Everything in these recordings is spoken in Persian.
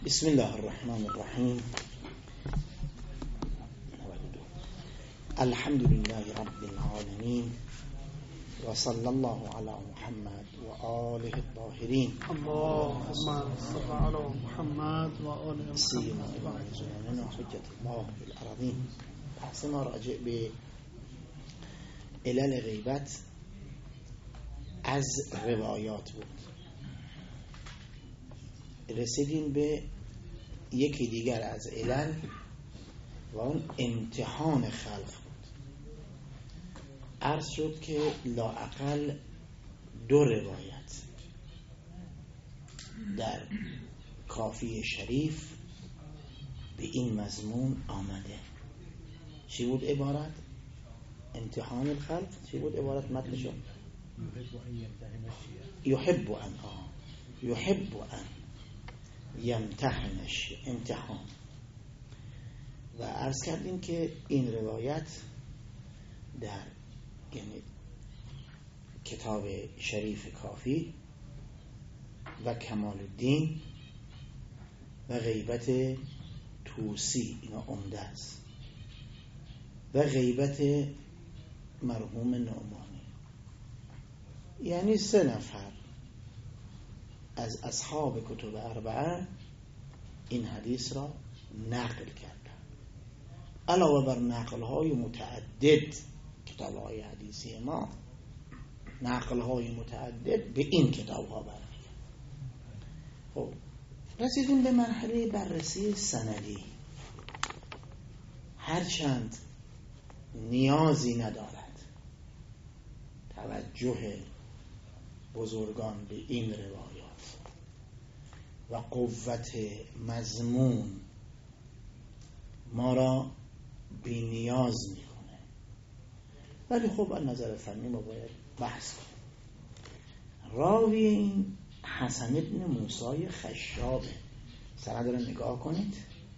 بسم الله الرحمن الرحیم. الحمد لله رب العالمین و صلی الله علی محمد و آله الطاهرین. اللهم صل علی محمد و آل محمد. سیما امام زمان و حجت الله فی الارضین. بحث ما راجع به علل غیبت از روایات بود. رسیدیم به یکی دیگر از علل و اون امتحان خلق بود. عرض شد که لااقل 2 روایت در کافی شریف به این مضمون آمده. چی بود عبارت؟ امتحان الخلق. چی بود عبارت متنشون؟ یحب ان یمتحن الشیء، امتحان. و عرض کردیم که این روایت در کتاب شریف کافی و کمال الدین و غیبت توسی اینا عمده است و غیبت مرحوم نعمانی، یعنی 3 نفر از اصحاب کتب 4 این حدیث را نقل کردن. علاوه بر نقل‌های متعدد کتاب‌های حدیثی ما، نقل‌های متعدد به این کتاب‌ها برمی‌گردد. خب رسیدیم به مرحله بررسی سندی. هرچند نیازی ندارد توجه بزرگان به این روایات و قوت مضمون ما را بی نیاز میکنه، ولی خب از نظر فنی ما باید بحث کنیم. راوی این حسن ابن موسی خشابه. سند رو نگاه کنید.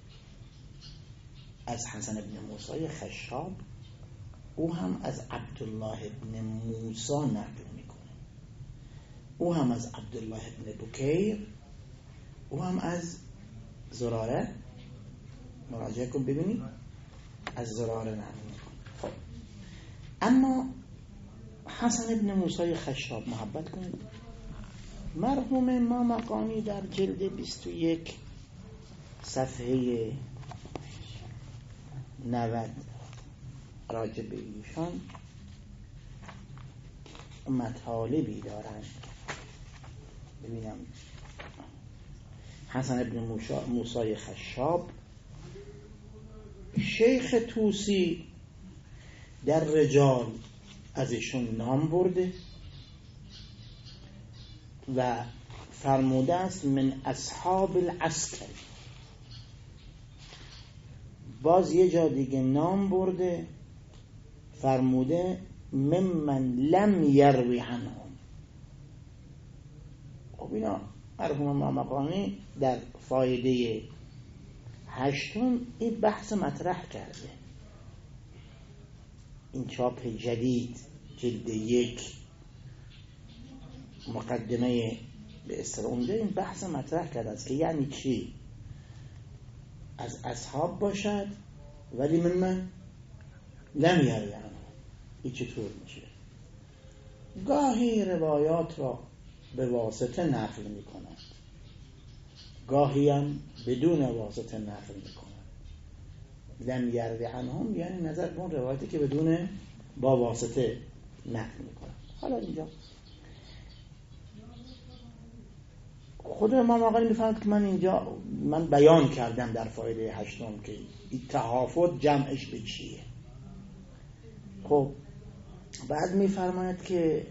از حسن ابن موسی خشاب، او هم از عبدالله ابن موسی نقل میکنه، او هم از عبدالله ابن بکیر، او هم از زراره. مراجعه کن ببینید، از زراره نقل میکنه. خب اما حسن ابن موسی خشاب، محبت کنید، مرحوم ما مقامی در جلد 21 صفحه 90 راجع به ایشان مطالبی دارند. ببینم. حسن ابن موسی خشاب، شیخ توسی در رجال از ایشون نام برده و فرموده است من اصحاب العسکر. باز یه جا دیگه نام برده، فرموده ممن لم یروی عنهم. خب اینا مرحوم ما مقامی در فایده 8 این بحث مطرح کرده. این چاپ جدید جلد 1 مقدمه به اصطلاح اونجا این بحث مطرح کرده است که یعنی چی از اصحاب باشد ولی من لم یروی عنهم. این چطور میشه؟ گاهی روایات را به واسطه نقل میکنند، گاهی هم بدون واسطه نقل میکنند. لم یروی عنهم یعنی نظر به اون روایتی که بدون با واسطه نقل میکنند. حالا اینجا خود امام آقایی میفهمد که من بیان کردم در فایده 8 که این تحافظ جمعش به چیه. خب بعد میفرماید که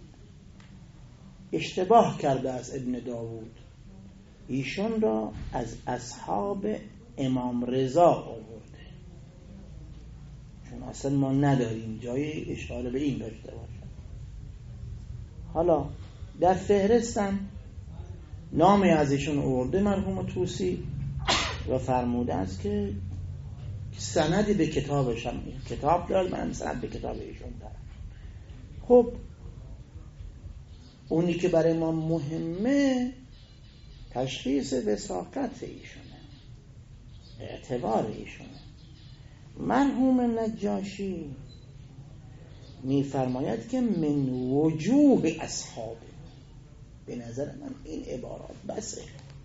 اشتباه کرده از ابن داوود، ایشون را از اصحاب امام رضا آورده، چون اصلا ما نداریم جای اشاره به این داشته باشه. حالا در فهرستم نامی از ایشون آورده مرحوم توسی و فرموده است که سندی به کتابش هم کتاب دارد، من سند به کتاب ایشون دارم. خب اونی که برای ما مهمه تشخیص وثاقت ایشونه، اعتبار ایشونه. مرحوم نجاشی میفرماید که من وجوه اصحابه. به نظر من این عبارات بسه.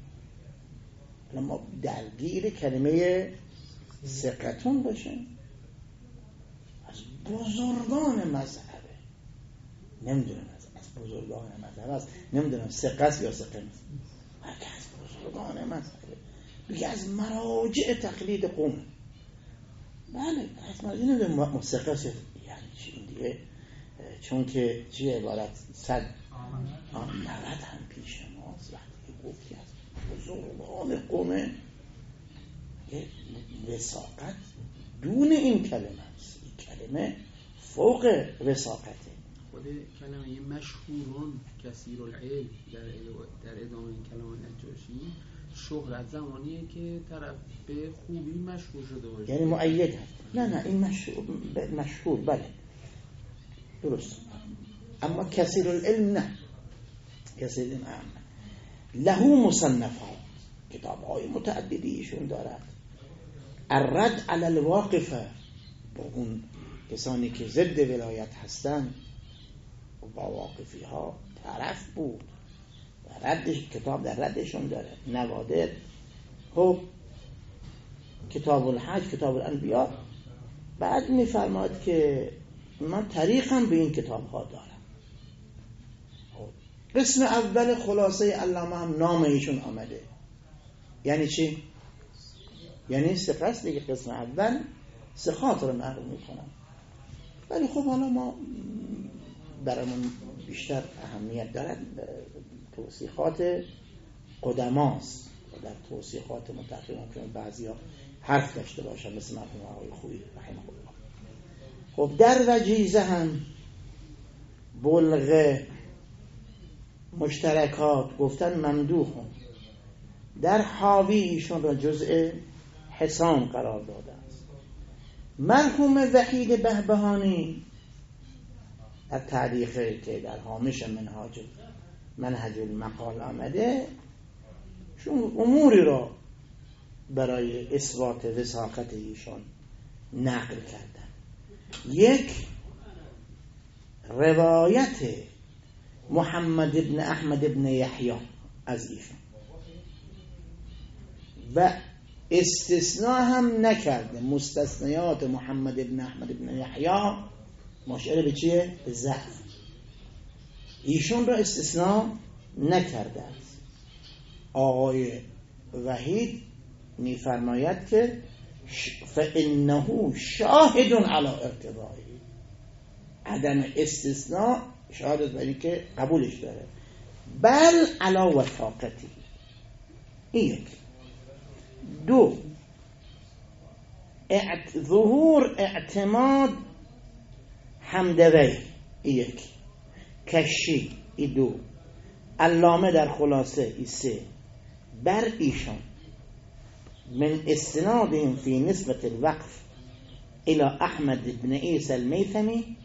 ما درگیر کلمه ثقتون باشیم، از بزرگان مذهبه، نمیدونم از بزرگان مذهب است، نمیدونم ثقت یا ثقه نیست، بلکه از بزرگان مذهبه، بگه از مراجع تقلید قوم. بله از مراجع نمیدونم ثقت یعنی چی این دیگه، چون که چی عبارت 100 90 هم پیش ماست وقتی گفتی از بزرگان قومه، یه وثاقت دون این کلمه است. این کلمه فوق وثاقته. خود کلمه مشهورون کثیر العلم در ادامه این کلمه نجاشی شهرت زمانیه که طرف به خوبی مشهور شده باشه، یعنی مؤید هست. نه این مشهور بله درست، اما کثیر العلم نه. کثیر العلم له مصنفات، کتاب‌های متعددی ایشون دارد. الرد علی الواقفه، با اون کسانی که ضد ولایت هستند و با واقفی ها طرف بود و ردش، کتاب در ردشون داره. نوادر، خب کتاب الحج، کتاب الانبیاء. بعد میفرماد که من طریقم به این کتاب ها دارم. قسم اول خلاصه علامه هم نام ایشون آمده. یعنی چی؟ یعنی ثقت دیگه. قسم اول ثقات رو نقل میکنم، ولی خب حالا ما برامون بیشتر اهمیت دارد توصیحات قدماست و در توصیحات متأخرین ممکنه بعضیا حرف داشته باشن، مثل مرحوم آقای خویی رحمه الله. خب در وجیزه هم بلغه مشترکات گفتن ممدوحون، در حاوی ایشون را جزء حسان قرار داده است. مرحوم وحید بهبهانی در تعلیقی که در هامش منهج المقال آمده، چون اموری را برای اثبات وثاقت ایشان نقل کردن. یک، روایت محمد ابن احمد ابن یحیی از ایشان و استثناء هم نکرده. مستثنیات محمد ابن احمد ابن یحیی مشعر به چیه؟ به ضعف. ایشون را استثناء نکرده است. آقای وحید میفرماید که فإنه شاهد علی ارتباطه، عدم استثناء شهادت بر این که قبولش داره. بل علی وثاقتی. یک. دو، ظهور اعتماد حمدوی. یک. کشی. ای دو. علامه در خلاصه. ای سه. بر ایشان من استنادهم فی نسبت الوقف الى احمد ابن عیسی المیثمی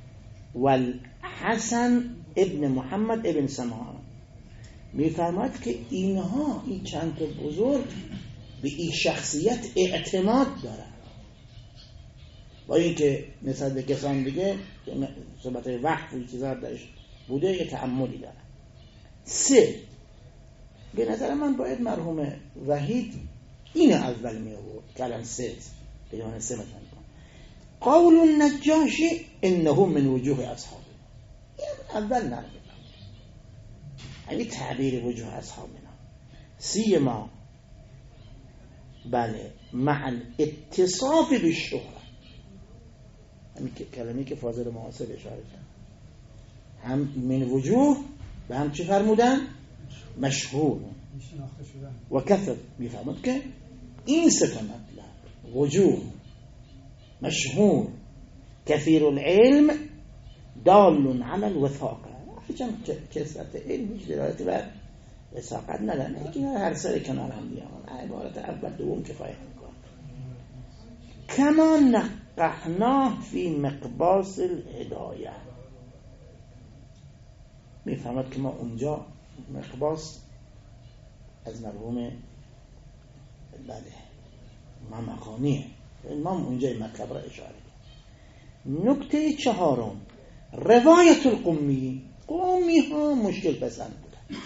والحسن ابن محمد ابن سمعان. میفرماید که اینها، این چند تا بزرگ، به این شخصیت اعتماد دارن، با اینکه نسبت به کسان دیگه صحبت وقف و چیزا درش بوده یه تعمدی دارن. سه، به نظر من باید مرحوم وحید این اول می آورد که الان سه بیان سه مثلا قول النجاشی انه من وجوه اصحابه. اول نرمید یعنی تعبیر وجوه اصحابنا سیما بله مع الاتصاف بالشهرة، همین کلمه‌ای که فاضل معاصر اشاره کرد، هم من وجوه و هم چی فرمودن؟ مشهور و کثر. میفهمد که این سه تا مطلب، وجوه، مشهور، کثیر العلم، دال علی الوثاقه. هرچند کثرت علم هیچ دلالتی بر وثاقت نداره، که هر سر کنار هم میان. عبارت اول دوم کفایت میکنه. کما نقحناه فی مقباس الهدایه. میفهمد که ما اونجا مقباس از مرحوم ممقانیه. امام اونجا این مطلب را اشاره کرد. نکته چهارم، روایت القمی. قمی ها مشکل پسند بودن،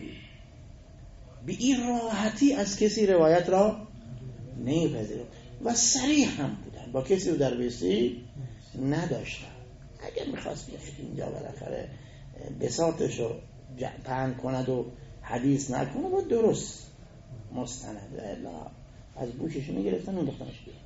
به این راحتی از کسی روایت را نمیپذیرند و صریح هم بودن، با کسی رو در بیستی نداشتن. اگر میخواست اینجا بالاخره بساطش رو پهن کند و حدیث نکنه با درست مستند، الا از بوشش میگرفتن اون دختنش بیرون،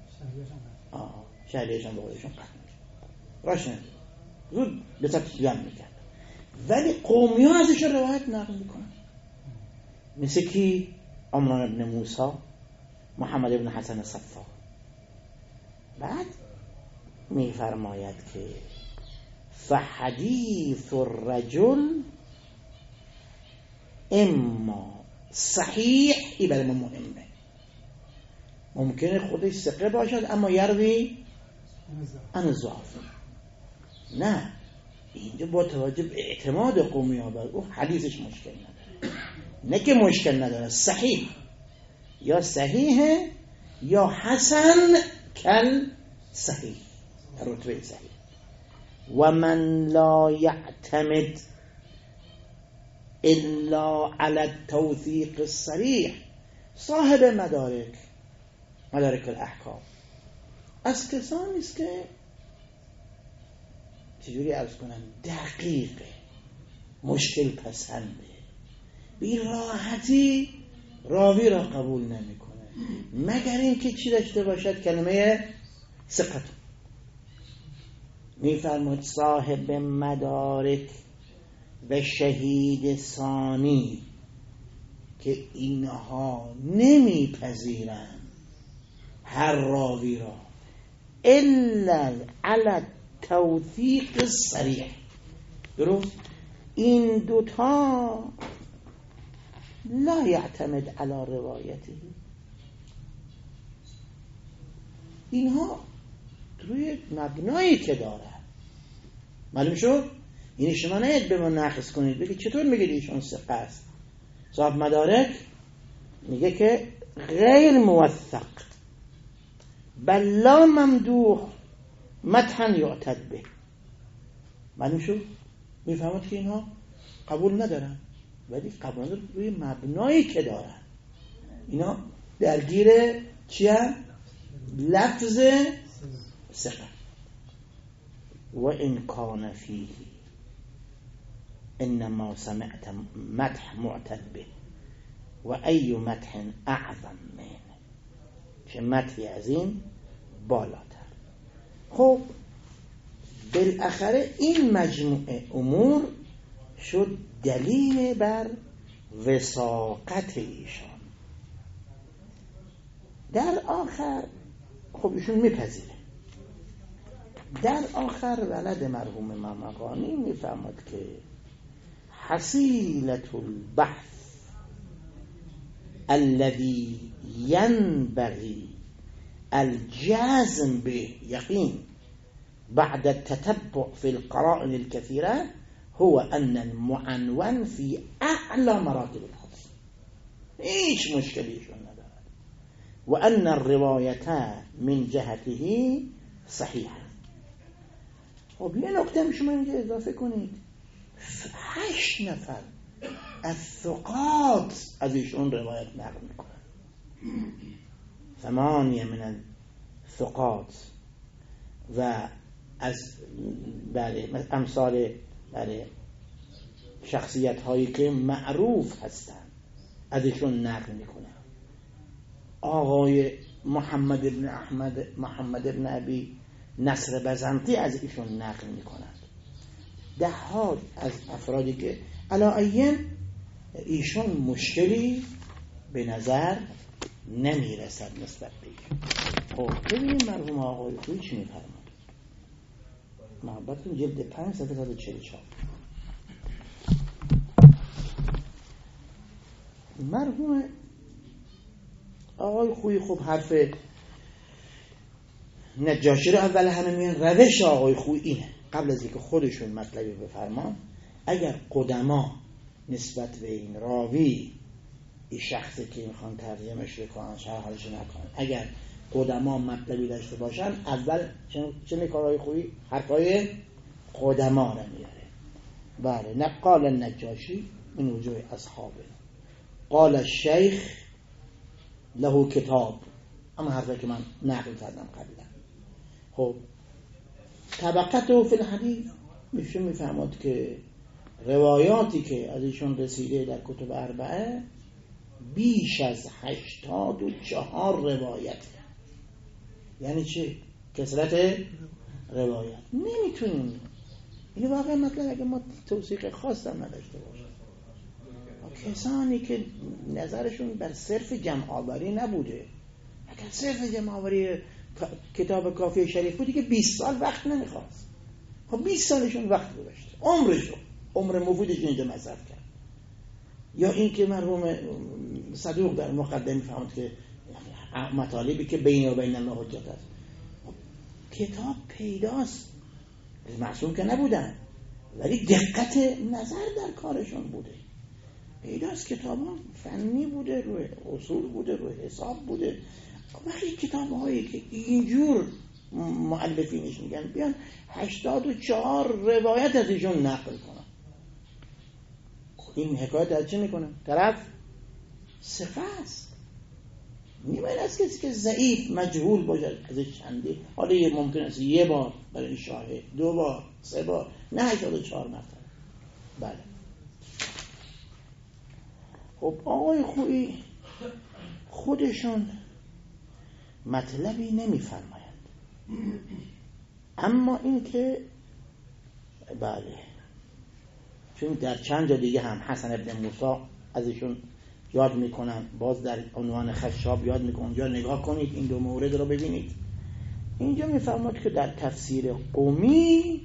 شهریهش هم به خودشون قطع میشه، راش نمید زود بساطش جمع میکرد. ولی قومی ها ازش روایت نقل میکنن، مثل کی؟ عمران ابن موسی، محمد ابن حسن صفا. بعد میفرماید که فحدیث الرجل اما صحیح، این برای ما مهمه. ممکنه خودش ثقه باشد اما یروی عن ضعف. نه، اینجا با توجه به اعتماد قومی ها بر او حدیثش مشکل نداره. نه که مشکل نداره، صحیح، یا صحیحه یا حسن کل صحیح، رتبه صحیح. و من لا یعتمد الا على التوثیق الصریح، صاحب مدارک الاحکام از کسانی است که چجوری عرض کنم دقیقه، مشکل پسنده، بی راحتی راوی را قبول نمیکنه مگر اینکه چی داشته باشد؟ کلمه ثقت. میفرمود صاحب مدارک و شهید ثانی که اینها نمیپذیرند هر راوی را الا علی توثیق الصریح. درست؟ این دوتا لا یعتمد علی روایته، اینها روی مبنایی که داره معلوم شد. یعنی شما نهید به من نقص کنید بگید چطور میگید ایشون ثقه است. صاحب مدارک میگه که غیر موثق بل لا ممدوح مدحا یعتد به. معلوم شد؟ میفهمید که اینها قبول ندارن، ولی قبول ندارن روی مبنایی که دارن. اینا درگیر چی هم؟ لفظ ثقه. و ان کان فیه انما سمعت مدح معتد به و ای مدح اعظم منه، چه مدحی از این بالاتر. خب بالاخره این مجموعه امور شد دلیل بر وثاقت ایشان. در آخر خب ایشون میپذیره. در آخر ولد مرحوم ممقانی میفهمد که حصیلة البحث الذي ينبغي الجازم به يقين بعد التتبع في القرائن الكثيرة هو أن المعنون في أعلى مراتب الحفظ، هیچ مشکلیشون ندارد، و أن الرواية من جهته صحيحة. خب یه نکته شما اینجا اضافه کنید، 8 نفر از ثقات از ایشون روایت نقل میکنن، 8 من الثقات و از امثال شخصیت هایی که معروف هستند از ایشون نقل میکنن. آقای محمد ابن ابی نصر بزنطی از ایشون نقل میکنند. 10 از افرادی که علایین ایشون مشکلی به نظر نمیرسد نسبت به ایشون. خب ببینیم مرحوم آقای خویی چی میفرماد. محبتون جلد 5 صفحه 144. مرحوم آقای خویی خب حرف نجاشی رو اول همه میگن روش آقای خویی اینه، قبل از اینکه خودشون مطلبی بفرمان اگر قدما نسبت به این راوی این شخصی که میخوان ترجمهش بکنن شرحش نکنن. اگر قدما مطلبی داشته باشن اول چه کارهای خوبی حرفای قدما رو میاره. بله. نقال النجاشی من وجوه اصحابه قال الشیخ له کتاب، اما حرفی که من نقل کردم قبلا. خب طبقته فی الحدیث میشه میفهمد که روایاتی که از ایشون رسیده در کتب اربعه بیش از 84 روایت. یعنی چه؟ کثرت روایت. نمیتونیم این واقعا مطلب اگه ما توثیق خاص هم نداشته باشیم، کسانی که نظرشون بر صرف جمع آوری نبوده، اگر صرف جمع آوری کتاب کافی شریف بودی که 20 سال وقت نمیخواست. خب 20 سالشون وقت گذاشته، عمر مفیدشون اینجا مصرف کرد. یا این که مرحوم صدوق در مقدمه فهمد که مطالبی که بین و بین الله حجت است. کتاب پیداست، معصوم که نبودن ولی دقت نظر در کارشون بوده. پیداست کتاب ها فنی بوده، روی اصول بوده، روی حساب بوده. وقتی کتاب هایی که اینجور مؤلفینش میگن بیان 84 روایت از ایشون نقل کنن، این حکایت از چه میکنه؟ طرف ثقه است، نیمه از کسی که ضعیف مجهول باشه ازش چندی، حالا ممکن است یه بار برای شاهد، 2 بار، 3 بار، نه 84 مرتبه. بله. خب آقای خویی خودشون مطلبی نمیفرمایند، اما این که بله، چون در چند جا دیگه هم حسن ابن موسی ازشون یاد میکنن، باز در عنوان خشاب یاد میکنن. اونجا نگاه کنید این 2 مورد رو ببینید. اینجا میفرماد که در تفسیر قمی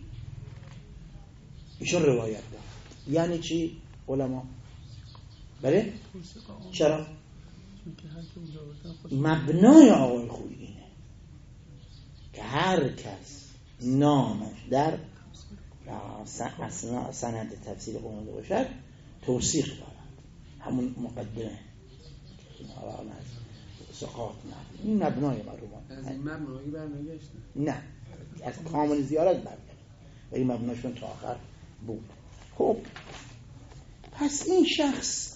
ایشون روایت دارد. یعنی چی علما؟ بله؟ چرا؟ مبنای آقای خویی اینه که هر کس نامش در سند تفسیر قمی باشد توثیق دارد. همون مقدمه سقاط نه، این مبنای مرحومان. از این مبنایی برنگشت؟ نه، از کامل زیارت برگشت و این مبناشون تا آخر بود. خب پس این شخص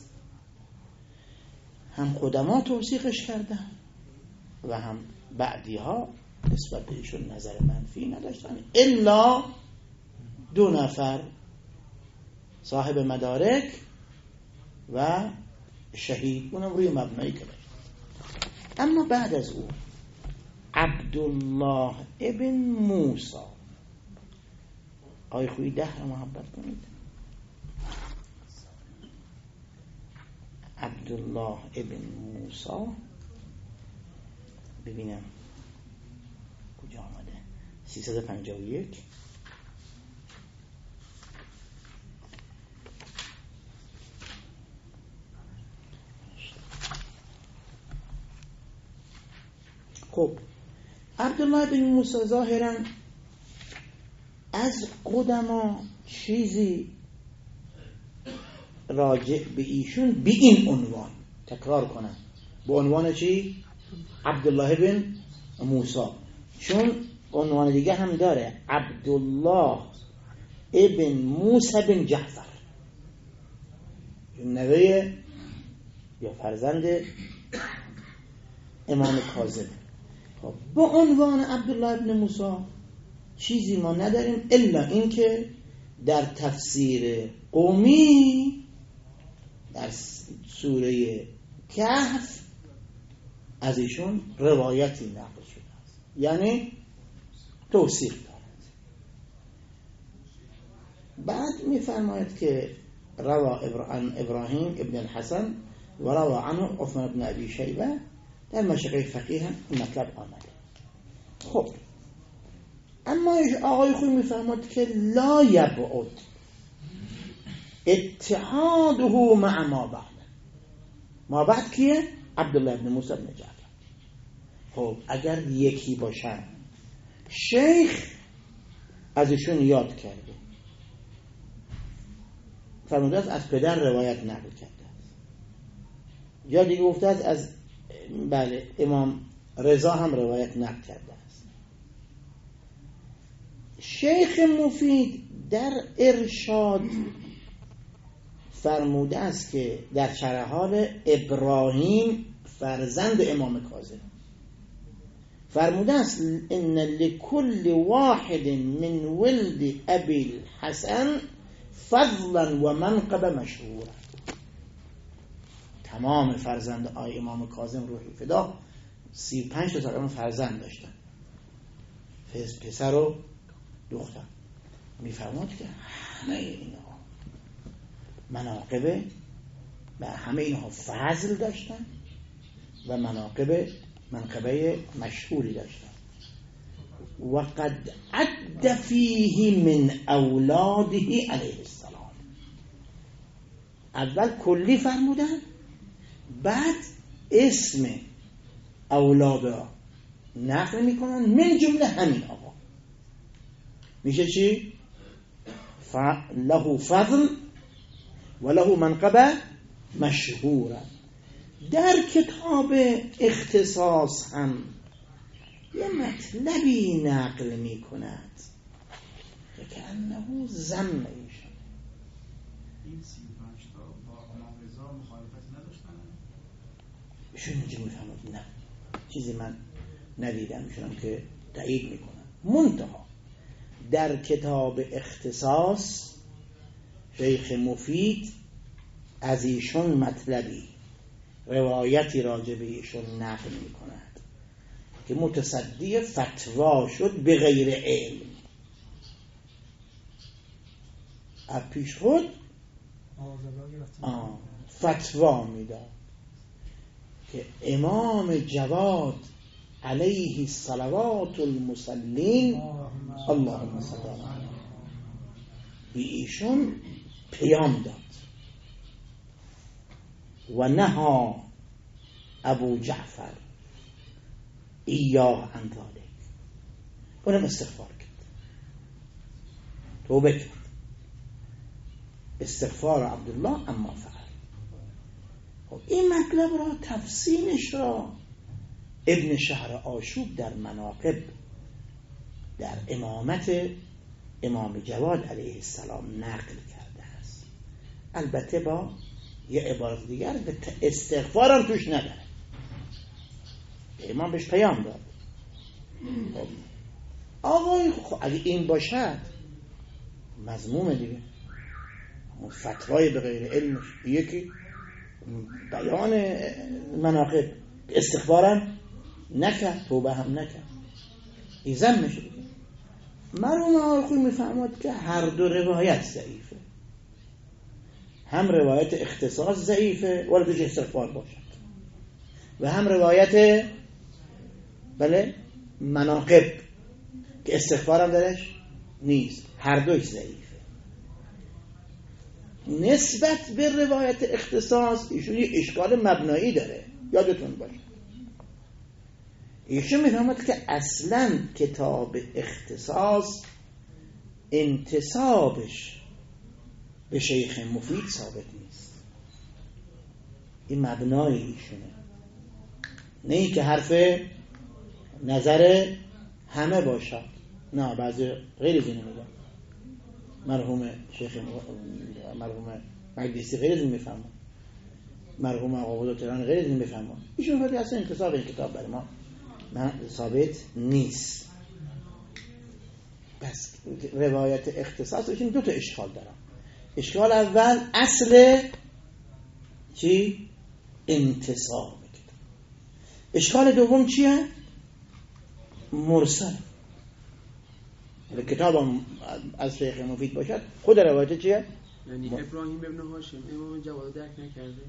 هم قدما توثیقش کردن و هم بعدی ها نسبت به ایشون نظر منفی نداشتن، الا 2 نفر صاحب مدارک و شهید، اونم روی مبنایی که داشت. اما بعد از او عبدالله ابن موسی، آقای خویی 10 رو محبت کنید. عبدالله ابن موسی، ببینم کجا آمده، 351. خب عبدالله بن موسی ظاهرا از قدما چیزی راجع به ایشون به این عنوان، تکرار کنم، به عنوان چی؟ عبدالله بن موسی. چون عنوان دیگه هم داره، عبدالله ابن موسی بن جعفر، نوه یا فرزند امام کاظم. با عنوان عبدالله ابن موسی چیزی ما نداریم الا این که در تفسیر قمی در سوره کهف از ایشون روایتی نقل شده است، یعنی توثیق دارد. بعد میفرماید که روا ابراهیم ابن الحسن و روا عنه عثمان ابن ابی شیبه، در مشایخ فقیه هم این مطلب آمده. خب اما آقای خویی میفرماد که لا یبعد اتحاده مع ما بعد. ما بعد کیه؟ عبدالله ابن موسی بن جعفر. خب اگر یکی باشن، شیخ ازشون یاد کرده، فرموده است از پدر روایت نقل کرده است، یا دیگه گفته است از بله امام رضا هم روایت نقل کرده است. شیخ مفید در ارشاد فرموده است که در شرح حال ابراهیم فرزند امام کاظم فرموده است ان لكل واحد من ولد ابي الحسن فضلا و منقب مشهورا. تمام فرزند آقای امام کاظم روحی فدا 35 تا فرزند داشتن، پسر و دختر. میفرماد که همه اینها مناقب و همه اینها فضل داشتن و منقبه مشهوری داشتن. و قد عد فیه من اولاده علیه السلام. اول کلی فرمودن، بعد اسم اولاد را نقل میکنن، من جمله همین آقا. میشه چی؟ له فضل و له منقبه مشهوره. در کتاب اختصاص هم یه مطلبی نقل می کند که انه زم ایشان. این 35 تا با امام رضا مخالفت نداشتن؟ ایشون اینجا می فهمد نه، چیزی من ندیدم ایشون که تایید می کنم. منتها در کتاب اختصاص شیخ مفید از ایشون مطلبی روایتی راجع به ایشون نقل می کند که متصدی فتوا شد به غیر علم. از پیش خود فتوا میداد که امام جواد علیه الصلوات المسلین اللهم صل علی به ایشون پیام داد و نهى ابو جعفر ایاه عن ذلک. اونم استغفار کرد، توبه کرد، استغفار عبدالله اما فعل. این مطلب را تفصیلش را ابن شهر آشوب در مناقب در امامت امام جواد علیه السلام نقل کرده است، البته با یه عبارت دیگر استغفار هم توش نداره. امام بهش پیام داد آقای اگه این باشد مذمومه دیگه، اون فتوای به غیر علمش یکی بیان مناقب استغفارم نکرد، توبه هم نکرد، این ذمشه دیگه. مرحوم آقای خویی میفهمد که هر دو روایت ضعیفه، هم روایت اختصاص ضعیفه ولی توش استغفار باشد و هم روایت بله مناقب که استغفار هم درش نیست، هر دوش ضعیفه. نسبت به روایت اختصاص ایشون یه اشکال مبنایی داره، یادتون باشه. ایشون میفهمد که اصلا کتاب اختصاص انتسابش به شیخ مفید ثابت نیست، این مبنای ایشونه، نه ای که حرف نظر همه باشد، نه بعضی غیر از اینو میگن. مرحوم شیخ مرحوم مجلسی غیر از این میفهمه، مرحوم آقا تهران غیر از این میفهمه. ایشون فرقی اصلا انتصاب این کتاب برای ما ثابت نیست. بس روایت اختصاص ایشون دو تا اشکال دارم. اشکال اول اصل چی؟ انتصاب کتاب. اشکال دوم چیه؟ مرسل. کتاب از شیخ مفید باشد خود روایت چیه؟ یعنی ابراهیم ابن هاشم امام جواد درک نکرده؟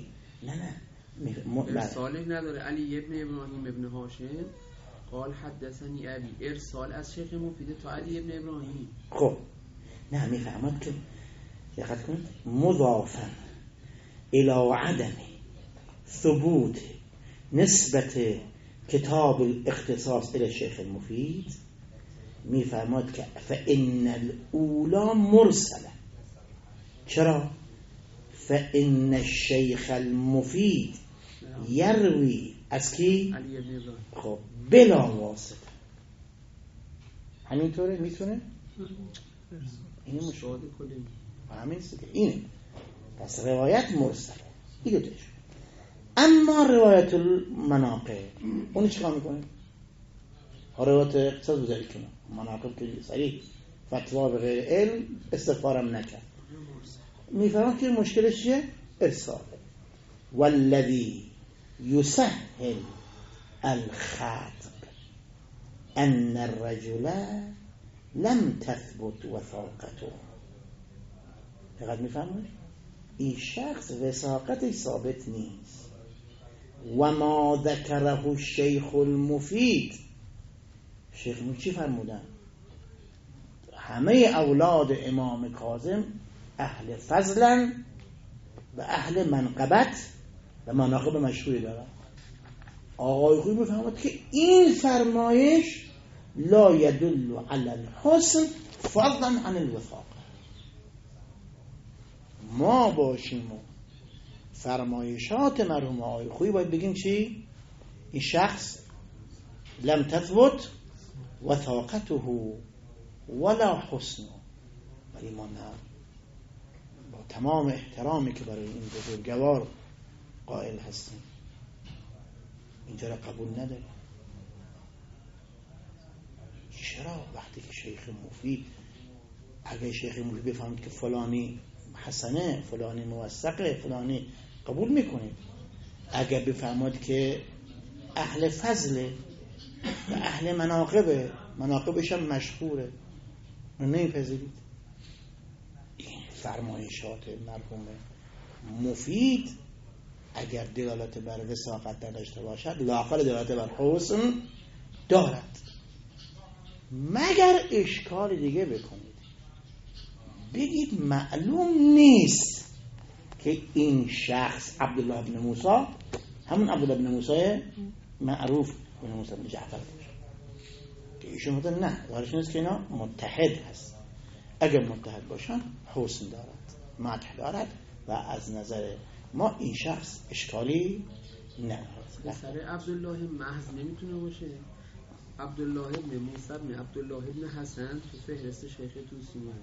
نه ارسالی نداره. علی ابن ابراهیم ابن هاشم قال حدثنی ابی، ارسال از شیخ مفید تا علی ابن ابراهیم. خب نه میفهمد که دقت کنید مضافا الی عدم ثبوت نسبت کتاب الاختصاص الی شیخ المفید، میفرماد که فإن الاولا مرسله. چرا؟ فإن الشیخ المفید یروی از کی؟ علی ابن ابراهیم. خب بلا واسطه همینطوره میتونه؟ این مشاهده شاهد کلی همین سیده اینه. پس روایت مرسله این دوتش. اما روایت المناقب اونی چیکار میکنه؟ روایت اقتصاد بذاری کنه مناقب که صریح فتوا به غیر علم استفارم نکرد میفرم که مشکلش چیه؟ ارساله. والذی یسهل الخطب ان الرجل لم تثبت وثاقته. دقیق میفهمید؟ این شخص وثاقتش ثابت نیست. و ما ذکره الشیخ المفید. شیخ چی فرمودن؟ همه اولاد امام کاظم اهل فضلن و اهل منقبت و مناقب مشهوری دارن. آقای خویی بفهمد که این فرمایش لا يدل على الحسن فضلا عن الوفاق. ما باشیم و فرمایشات مرحوم آقای خویی باید بگیم چی؟ این شخص لم تثبت وثاقته ولا حسنه. ولی ما نه، با تمام احترامی که برای این بزرگوار قائل هستیم اینجا را قبول نداریم. چرا؟ وقتی که شیخ مفید، اگه شیخ مفید بفهمید که فلانی حسنه، فلانی موثقه، فلانی قبول میکنید. اگه بفهمید که اهل فضله و اهل مناقبه، مناقبش هم مشهوره، نمیپذیرید. این فرمایشات مرحوم مفید اگر دلالت بر وثاقت نداشته باشد لااقل دلالت بر حسن دارد. مگر اشکال دیگه بکنید، بگید معلوم نیست که این شخص عبدالله بن موسی همون عبدالله بن موسی معروف بن موسی بن جعفر باشه، که ایشون مثلا نه دارش نیست که اینا متحد هست. اگر متحد باشن حسن دارد، مدح دارد و از نظر ما این شخص اشکالی ندارد. پسر عبدالله محض نمیتونه باشه. عبدالله ابن موسی ابن عبدالله ابن حسن تو فهرست شیخ توسی اومده.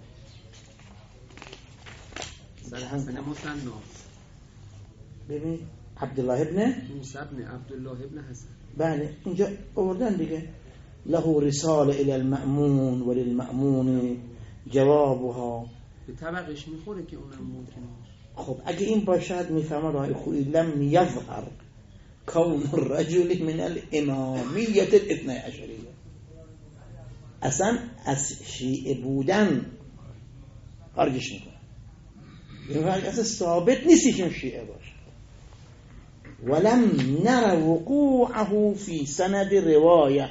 پسر حسن مثنا. ببین عبدالله ابن موسی ابن عبدالله ابن حسن. بله اینجا آوردن دیگه. له رساله الى المأمون وللمأمون جوابها. به طبقش میخوره که اونم ممکنه. خب اگه این باشد میفهمه رای خویی لم یظهر کون الرجل من الامامیه الاثنی عشریه. اصلا از شیعه بودن خارجش میکنه. این اصلا ثابت نیستی که شیعه باشه. ولم نر وقوعه فی سند روایه.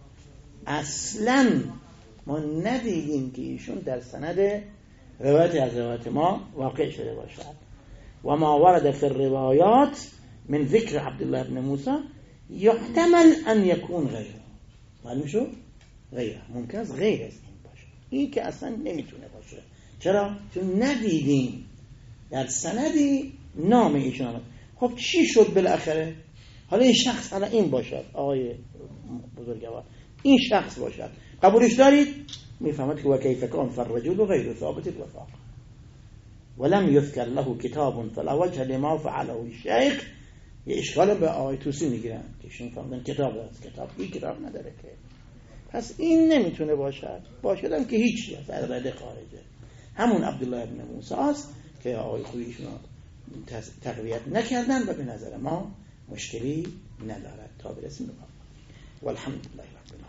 اصلا ما ندیدیم که ایشون در سند روایت از روایت ما واقع شده باشد. و ما ورد فی الروایات من ذکر عبدالله بن موسی یحتمل ان یکون غیره. معلوم شو؟ غیره ممکن است غیر از این باشه. این که اصلا نمیتونه باشه. چرا؟ چون ندیدیم در سندی نام ایشون آمد. خب چی شد بالاخره؟ حالا این شخص حالا این باشد، آقای بزرگوار این شخص باشد، قبولش دارید؟ میفهمد که و کیف کان فالرجل غیر ثابت الوفاق ولم یذکر له کتاب فلا وجه لما فعله الشیخ. یه اشکال به آقای توسی میگیرن که ایشون فهمیدن کتاب هست، این کتاب نداره که. پس این نمیتونه باشد. باشدم که هیچی از رده خارجه. همون عبدالله ابن موسی است که آقای خویی ایشون تقویت نکردن و به نظر ما مشکلی ندارد تا برسیم. والحمدلله.